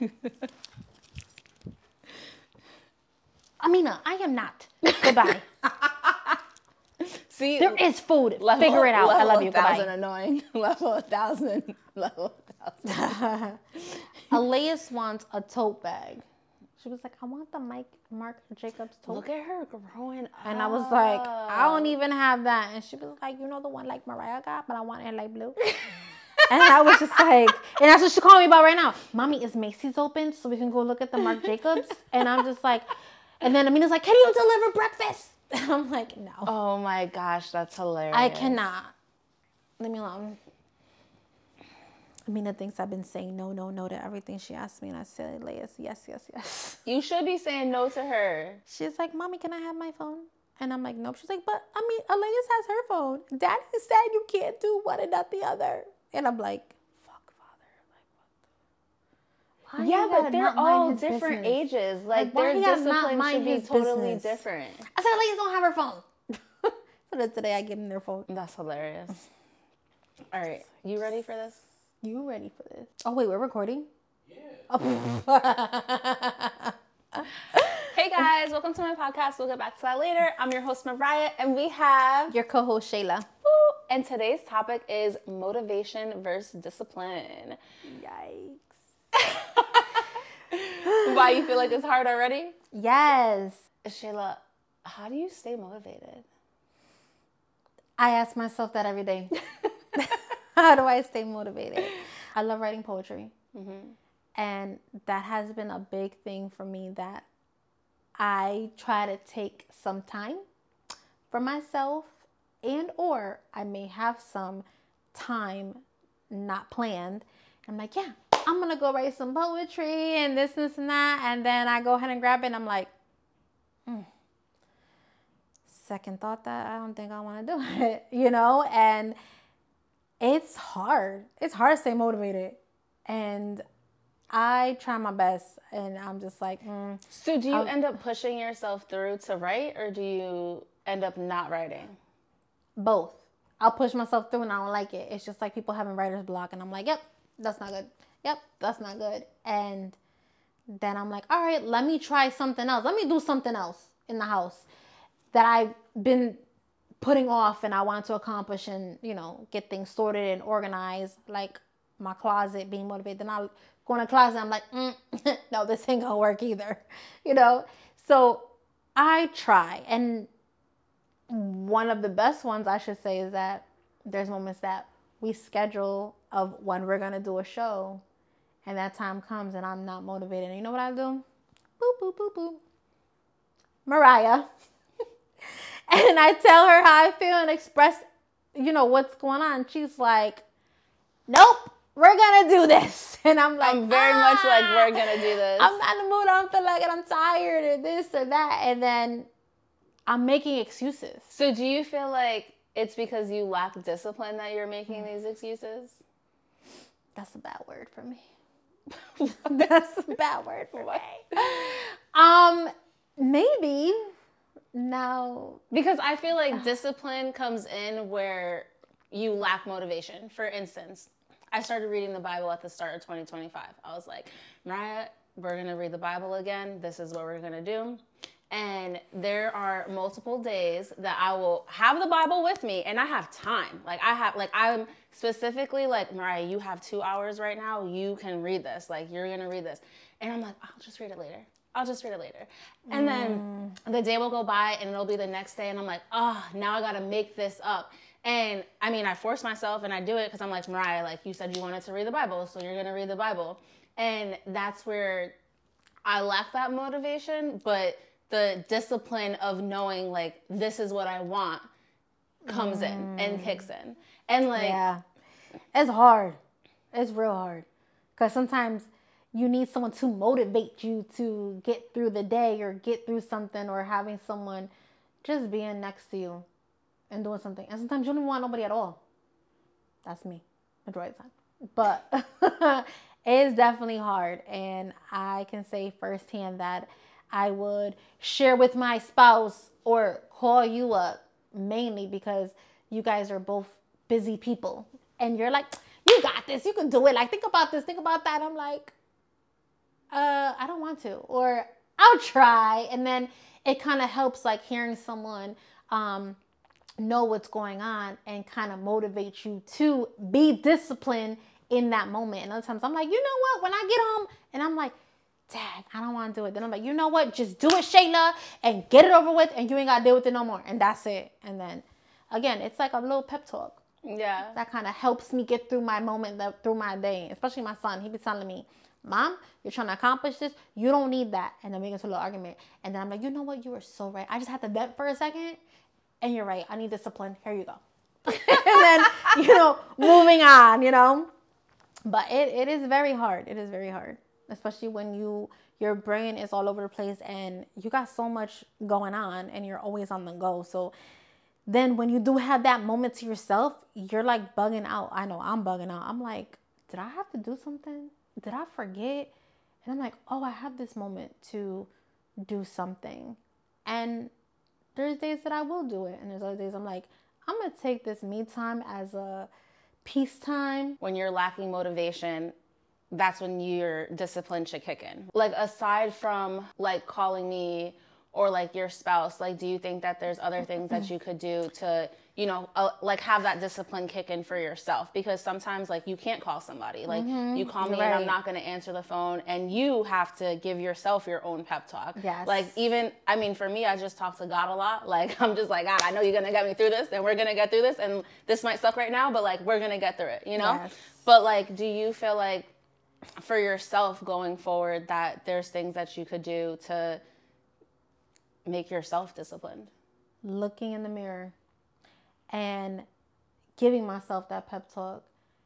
Amina, I am not. Goodbye. See, there is food. Figure it out. I love you. Goodbye. Annoying. Level 1,000. Level 1,000. Elias wants a tote bag. She was like, I want the Marc Jacobs tote. Look at her growing up. And I was like, I don't even have that. And she was like, you know the one like Mariah got, but I want it light blue. And I was just like, and that's what she's calling me about right now. Mommy, is Macy's open so we can go look at the Marc Jacobs? And I'm just like, and then Amina's like, can you deliver breakfast? And I'm like, no. Oh my gosh, that's hilarious. I cannot. Leave me alone. Amina thinks I've been saying no to everything she asked me. And I said, Elias, yes. You should be saying no to her. She's like, Mommy, can I have my phone? And I'm like, nope. She's like, but I mean, Elias has her phone. Daddy said you can't do one and not the other. And I'm like, fuck, Father. Like, what? Yeah, but they're all different ages. Like their discipline should be totally different. I said, Elias don't have her phone. So then today I give them their phone. That's hilarious. All right, you ready for this? You ready for this? Oh, wait, we're recording? Yeah. Oh. Hey guys, welcome to my podcast. We'll get back to that later. I'm your host, Mariah, and we have Your co-host, Shayla. And today's topic is motivation versus discipline. Yikes. Why, you feel like it's hard already? Yes. Shayla, how do you stay motivated? I ask myself that every day. How do I stay motivated? I love writing poetry. Mm-hmm. And that has been a big thing for me, that I try to take some time for myself, and or I may have some time not planned. I'm like, yeah, I'm going to go write some poetry and this and that. And then I go ahead and grab it and I'm like, second thought that I don't think I want to do it, and it's hard. It's hard to stay motivated. And I try my best, and I'm just like, So do you end up pushing yourself through to write, or do you end up not writing? Both. I'll push myself through and I don't like it. It's just like people having writer's block, and I'm like, yep, that's not good. Yep, that's not good. And then I'm like, all right, let me try something else. Let me do something else in the house that I've been putting off and I want to accomplish, and, get things sorted and organized, like my closet, being motivated. Then I'll go in the closet, I'm like, no, this ain't gonna work either, So I try. And one of the best ones, I should say, is that there's moments that we schedule of when we're gonna do a show, and that time comes and I'm not motivated. And you know what I do? Boop, boop, boop, boop. Mariah. And I tell her how I feel and express, what's going on. She's like, nope, we're going to do this. And I'm like, I'm very much like, we're going to do this. I'm not in the mood. I don't feel like it. I'm tired or this or that. And then I'm making excuses. So do you feel like it's because you lack discipline that you're making these excuses? That's a bad word for me. That's a bad word for me. Maybe. No. Because I feel like discipline comes in where you lack motivation. For instance, I started reading the Bible at the start of 2025. I was like, Mariah, we're going to read the Bible again. This is what we're going to do. And there are multiple days that I will have the Bible with me, and I have time. I'm specifically like, Mariah, you have 2 hours right now. You can read this. You're going to read this. And I'm like, I'll just read it later. And then the day will go by, and it'll be the next day, and I'm like, now I got to make this up. And I force myself, and I do it because I'm like, Mariah, you said you wanted to read the Bible, so you're going to read the Bible. And that's where I lack that motivation, but the discipline of knowing, this is what I want comes in and kicks in. And, yeah, it's hard. It's real hard. Because sometimes you need someone to motivate you to get through the day or get through something, or having someone just being next to you and doing something. And sometimes you don't even want nobody at all. That's me, majority of the time. But it is definitely hard. And I can say firsthand that I would share with my spouse or call you up mainly because you guys are both busy people. And you're like, you got this. You can do it. Think about this. Think about that. I'm like, I don't want to, or I'll try. And then it kind of helps, like, hearing someone know what's going on and kind of motivate you to be disciplined in that moment. And other times I'm like, you know what, when I get home and I'm like, dang, I don't want to do it. Then I'm like, you know what, just do it, Shayla, and get it over with, and you ain't got to deal with it no more. And that's it. And then, again, it's like a little pep talk. Yeah. That kind of helps me get through my moment, through my day. Especially my son. He be telling me, Mom, you're trying to accomplish this. You don't need that. And then we get into a little argument. And then I'm like, you know what? You were so right. I just had to vent for a second. And you're right. I need discipline. Here you go. And then, moving on, But it is very hard. It is very hard. Especially when your brain is all over the place and you got so much going on and you're always on the go. So then when you do have that moment to yourself, you're like bugging out. I know I'm bugging out. I'm like, did I have to do something? Did I forget? And I'm like, oh, I have this moment to do something. And there's days that I will do it. And there's other days I'm like, I'm going to take this me time as a peace time. When you're lacking motivation, that's when your discipline should kick in. Like, aside from like calling me or like your spouse, like, do you think that there's other things that you could do to, like have that discipline kick in for yourself? Because sometimes like you can't call somebody, like you call me and I'm not going to answer the phone, and you have to give yourself your own pep talk. Yes. Like, for me, I just talk to God a lot. Like, I'm just like, God, I know you're going to get me through this, and we're going to get through this, and this might suck right now, but like, we're going to get through it, Yes. But like, do you feel like for yourself going forward that there's things that you could do to make yourself disciplined? Looking in the mirror and giving myself that pep talk,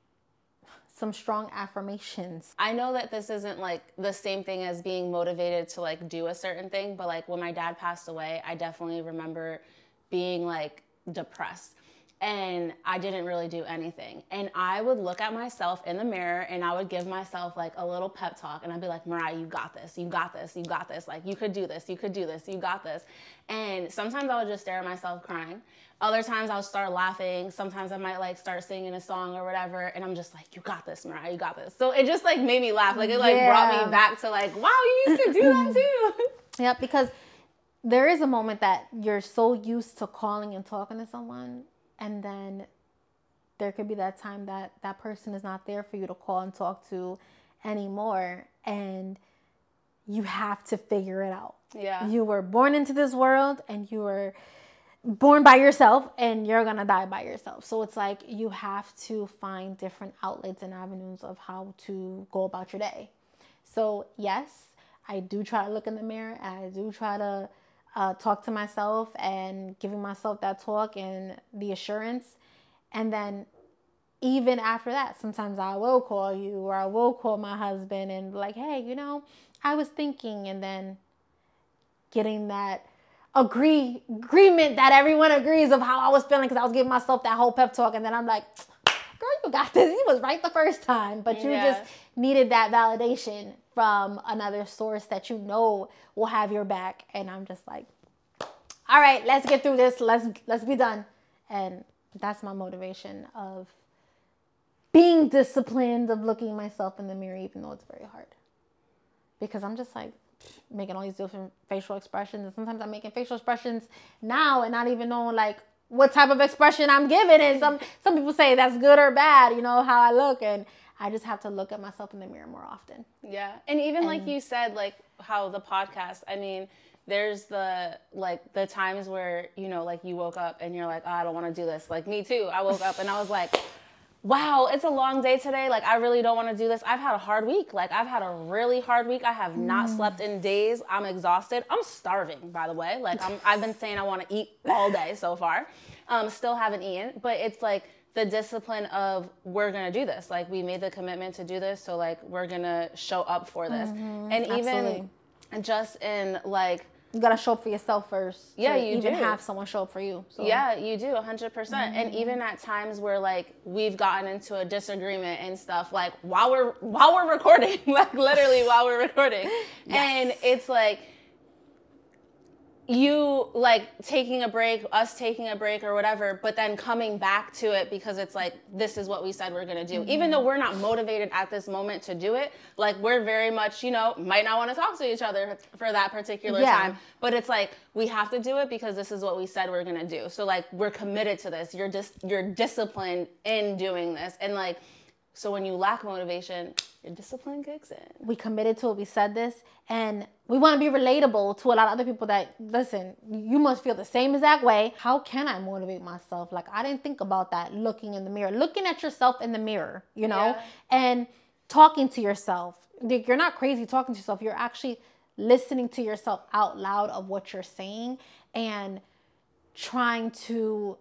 some strong affirmations. I know that this isn't like the same thing as being motivated to like do a certain thing, but like when my dad passed away, I definitely remember being like depressed. And I didn't really do anything. And I would look at myself in the mirror and I would give myself like a little pep talk. And I'd be like, Mariah, you got this. You got this. You got this. Like, you could do this. You could do this. You got this. And sometimes I would just stare at myself crying. Other times I'll start laughing. Sometimes I might like start singing a song or whatever. And I'm just like, you got this, Mariah. You got this. So it just like made me laugh. Like, it like brought me back to like, wow, you used to do that too. Yep, because there is a moment that you're so used to calling and talking to someone. And then there could be that time that that person is not there for you to call and talk to anymore. And you have to figure it out. Yeah. You were born into this world and you were born by yourself and you're going to die by yourself. So it's like you have to find different outlets and avenues of how to go about your day. So yes, I do try to look in the mirror. And I do try to talk to myself and giving myself that talk and the assurance. And then even after that, sometimes I will call you or I will call my husband and be like, hey, I was thinking, and then getting that agreement that everyone agrees of how I was feeling, because I was giving myself that whole pep talk. And then I'm like, girl, you got this. You was right the first time. But you just needed that validation from another source that will have your back. And I'm just like, all right, let's get through this. Let's be done. And that's my motivation of being disciplined, of looking myself in the mirror, even though it's very hard. Because I'm just like making all these different facial expressions. And sometimes I'm making facial expressions now and not even knowing like what type of expression I'm giving. And some people say that's good or bad, how I look. And I just have to look at myself in the mirror more often. Yeah. And even like you said, like how the podcast, there's the times where, like you woke up and you're like, oh, I don't want to do this. Like me too. I woke up and I was like, wow, it's a long day today. Like, I really don't want to do this. I've had a hard week. Like, I've had a really hard week. I have not slept in days. I'm exhausted. I'm starving, by the way. Like, I've been saying I want to eat all day so far. Still haven't eaten. But it's like the discipline of, we're going to do this. Like, we made the commitment to do this. So, like, we're going to show up for this. And even just in, like, you got to show up for yourself first. Yeah, you do. Even have someone show up for you. So. Yeah, you do, 100%. And even at times where, like, we've gotten into a disagreement and stuff, like, while we're recording, like, literally while we're recording. Yes. And it's like, you like taking a break, us taking a break or whatever, but then coming back to it because it's like, this is what we said we're going to do. Even though we're not motivated at this moment to do it, like we're very much, you know, might not want to talk to each other for that particular time, but it's like, we have to do it because this is what we said we're going to do. So like, we're committed to this. You're disciplined in doing this. And like, so when you lack motivation, your discipline kicks in. We committed to it. We said this. And we want to be relatable to a lot of other people that, listen, you must feel the same exact way. How can I motivate myself? Like, I didn't think about that looking in the mirror. Looking at yourself in the mirror, you know? Yeah. And talking to yourself. Like, you're not crazy talking to yourself. You're actually listening to yourself out loud of what you're saying and trying to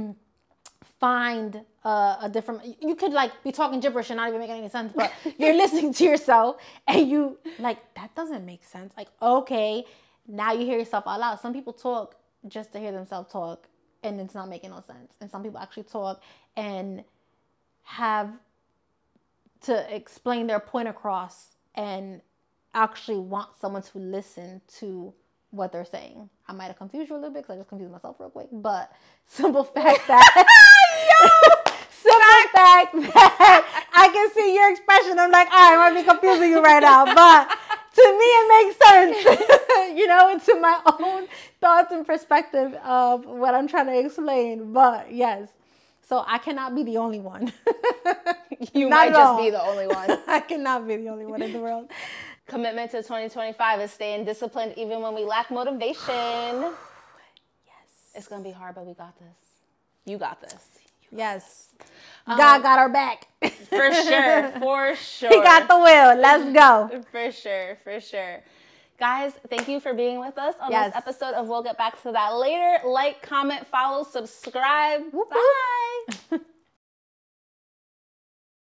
find a different, you could like be talking gibberish and not even making any sense, but you're listening to yourself and you like, that doesn't make sense. Like, okay, now you hear yourself out loud. Some people talk just to hear themselves talk and it's not making no sense. And some people actually talk and have to explain their point across and actually want someone to listen to what they're saying. I might have confused you a little bit because I just confused myself real quick, but simple fact that I can see your expression. I'm like, I might be confusing you right now, but to me it makes sense. You know, into my own thoughts and perspective of what I'm trying to explain. But yes, so I cannot be the only one. You might just be the only one. I cannot be the only one in the world. Commitment to 2025 is staying disciplined even when we lack motivation. Yes. It's going to be hard, but we got this. You got this. Yes. God got our back. For sure. For sure. He got the will. Let's go. For sure. For sure. Guys, thank you for being with us on this episode of We'll Get Back to That Later. Like, comment, follow, subscribe. Bye.